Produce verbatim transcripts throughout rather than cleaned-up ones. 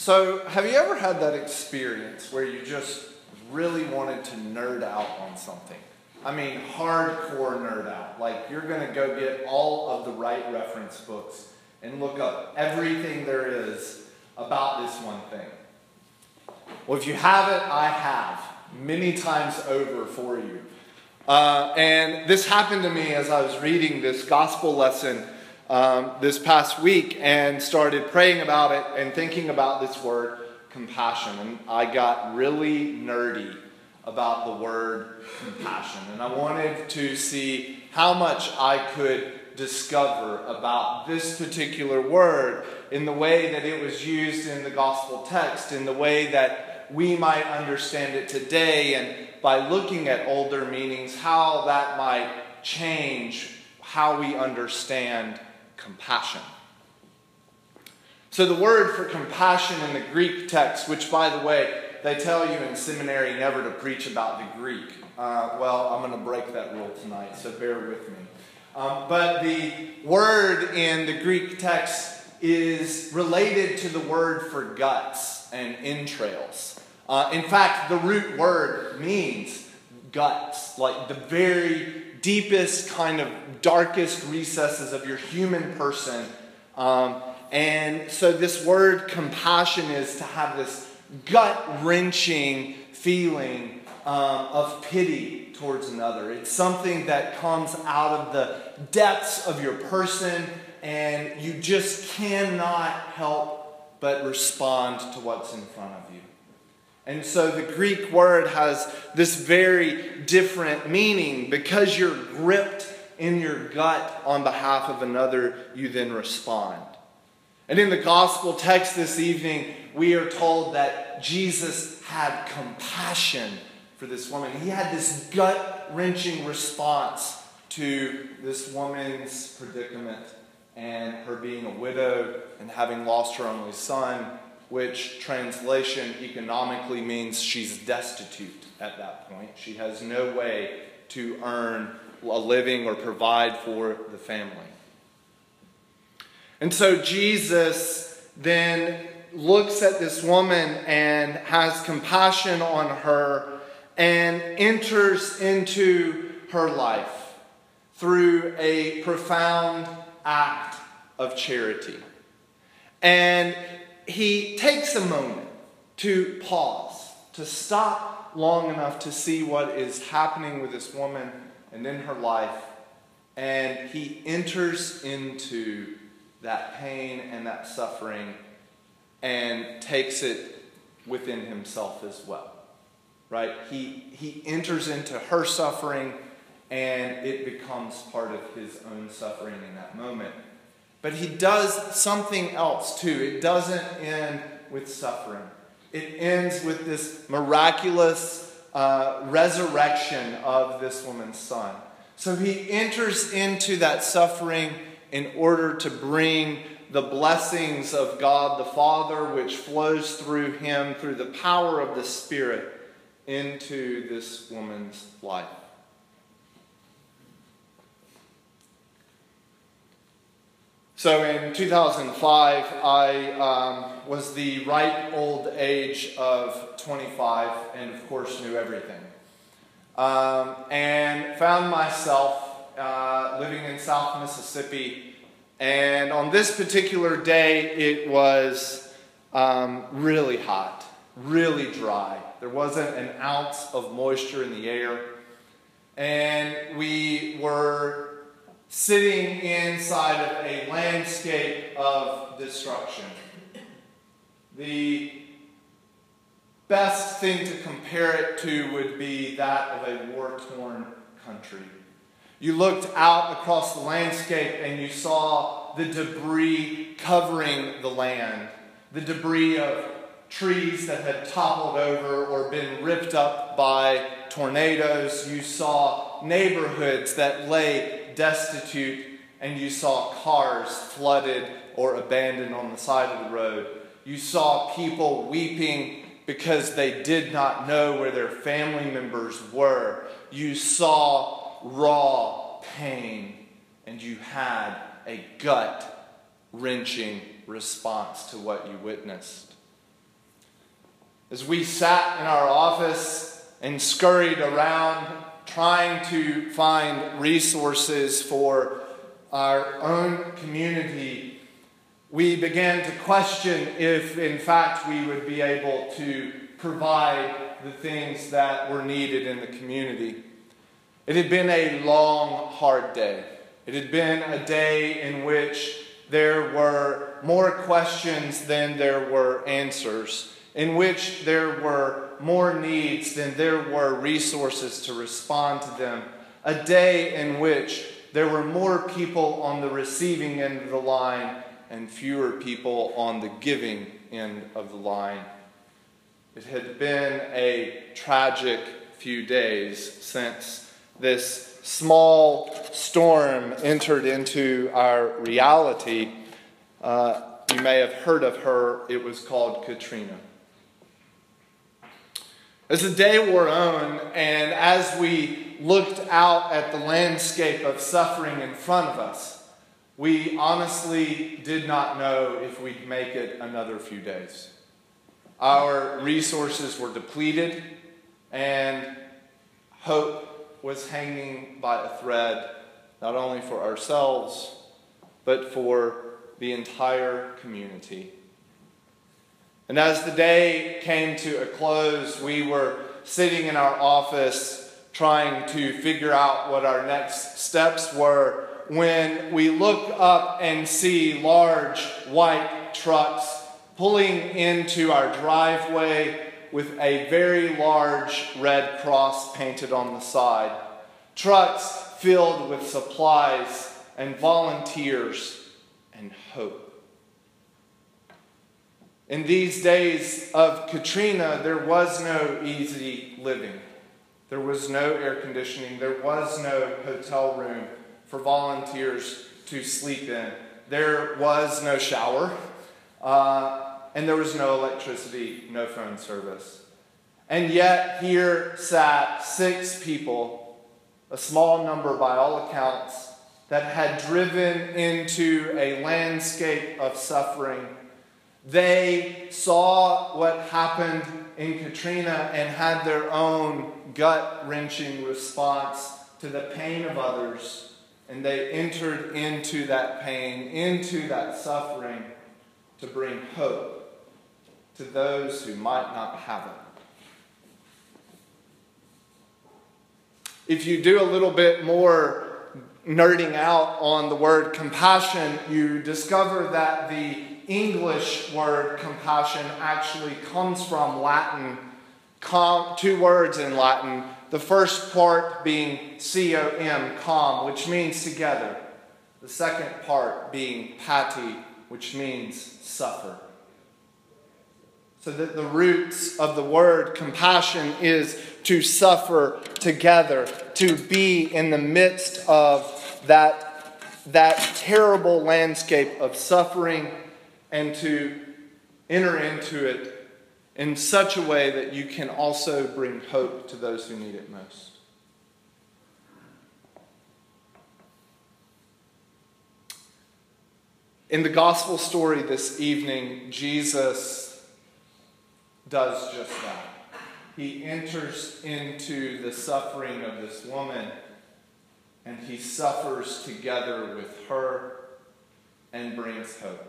So, have you ever had that experience where you just really wanted to nerd out on something? I mean, hardcore nerd out. Like, you're going to go get all of the right reference books and look up everything there is about this one thing. Well, if you haven't, I have, many times over for you. Uh, and this happened to me as I was reading this gospel lesson um, this past week and started praying about it and thinking about this word, compassion. And I got really nerdy about the word compassion. And I wanted to see how much I could discover about this particular word in the way that it was used in the gospel text, in the way that we might understand it today, and by looking at older meanings, how that might change how we understand compassion. So the word for compassion in the Greek text, which, by the way, they tell you in seminary never to preach about the Greek. Uh, well, I'm going to break that rule tonight, so bear with me. Um, but the word in the Greek text is related to the word for guts and entrails. Uh, in fact, the root word means guts, like the very deepest, kind of darkest recesses of your human person. Um, and so this word compassion is to have this gut-wrenching feeling um, of pity towards another. It's something that comes out of the depths of your person, and you just cannot help but respond to what's in front of you. And so the Greek word has this very different meaning. Because you're gripped in your gut on behalf of another, you then respond. And in the gospel text this evening, we are told that Jesus had compassion for this woman. He had this gut-wrenching response to this woman's predicament and her being a widow and having lost her only son, which translation economically means she's destitute at that point. She has no way to earn a living or provide for the family. And so Jesus then looks at this woman and has compassion on her and enters into her life through a profound act of charity. And he takes a moment to pause, to stop long enough to see what is happening with this woman and in her life. And he enters into that pain and that suffering and takes it within himself as well. Right? He, he enters into her suffering, and it becomes part of his own suffering in that moment. But he does something else too. It doesn't end with suffering. It ends with this miraculous uh, resurrection of this woman's son. So he enters into that suffering in order to bring the blessings of God the Father, which flows through him, through the power of the Spirit, into this woman's life. So in two thousand five, I um, was the ripe old age of twenty-five and, of course, knew everything. Um, and found myself uh, living in South Mississippi. And on this particular day, it was um, really hot, really dry. There wasn't an ounce of moisture in the air. And we were sitting inside of a landscape of destruction. The best thing to compare it to would be that of a war-torn country. You looked out across the landscape and you saw the debris covering the land. The debris of trees that had toppled over or been ripped up by tornadoes. You saw neighborhoods that lay destitute, and you saw cars flooded or abandoned on the side of the road. You saw people weeping because they did not know where their family members were. You saw raw pain, and you had a gut-wrenching response to what you witnessed. as we sat in our office and scurried around trying to find resources for our own community, we began to question if, in fact, we would be able to provide the things that were needed in the community. It had been a long, hard day. It had been a day in which there were more questions than there were answers, in which there were more needs than there were resources to respond to them. A day in which there were more people on the receiving end of the line and fewer people on the giving end of the line. It had been a tragic few days since this small storm entered into our reality. Uh, you may have heard of her. It was called Katrina. As the day wore on, and as we looked out at the landscape of suffering in front of us, we honestly did not know if we'd make it another few days. Our resources were depleted, and hope was hanging by a thread, not only for ourselves, but for the entire community. And as the day came to a close, we were sitting in our office trying to figure out what our next steps were when we look up and see large white trucks pulling into our driveway with a very large red cross painted on the side. Trucks filled with supplies and volunteers and hope. In these days of Katrina, there was no easy living. There was no air conditioning. There was no hotel room for volunteers to sleep in. There was no shower. Uh, and there was no electricity, no phone service. And yet here sat six people, a small number by all accounts, that had driven into a landscape of suffering. They saw what happened in Katrina and had their own gut-wrenching response to the pain of others. And they entered into that pain, into that suffering, to bring hope to those who might not have it. If you do a little bit more nerding out on the word compassion, you discover that the English word compassion actually comes from Latin, com, two words in Latin. The first part being C O M, com, which means together. The second part being pati, which means suffer. So that the roots of the word compassion is to suffer together, to be in the midst of that, that terrible landscape of suffering, and to enter into it in such a way that you can also bring hope to those who need it most. In the gospel story this evening, Jesus does just that. He enters into the suffering of this woman, and he suffers together with her and brings hope.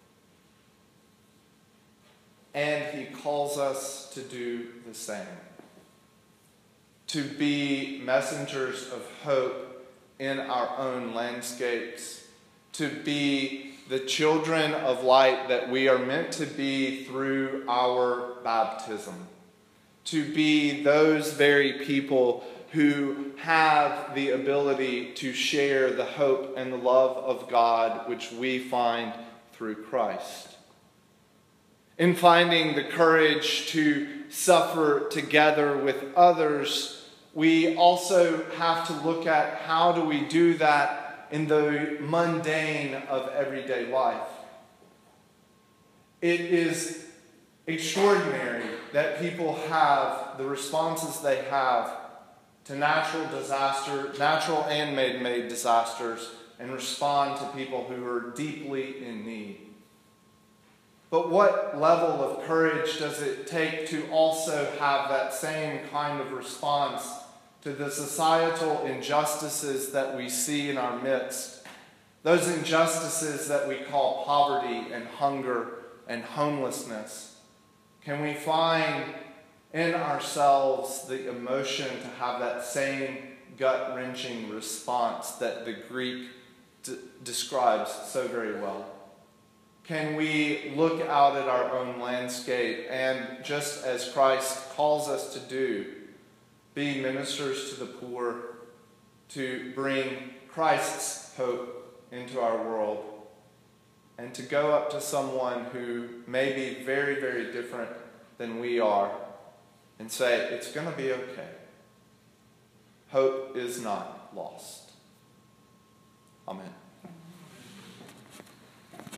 And he calls us to do the same. To be messengers of hope in our own landscapes. To be the children of light that we are meant to be through our baptism. To be those very people who have the ability to share the hope and the love of God which we find through Christ. In finding the courage to suffer together with others, we also have to look at how do we do that in the mundane of everyday life. It is extraordinary that people have the responses they have to natural disaster, natural and man-made disasters, and respond to people who are deeply in need. But what level of courage does it take to also have that same kind of response to the societal injustices that we see in our midst? Those injustices that we call poverty and hunger and homelessness. Can we find in ourselves the emotion to have that same gut-wrenching response that the Greek d- describes so very well? Can we look out at our own landscape and, just as Christ calls us to do, be ministers to the poor, to bring Christ's hope into our world, and to go up to someone who may be very, very different than we are and say, it's going to be okay. Hope is not lost. Amen.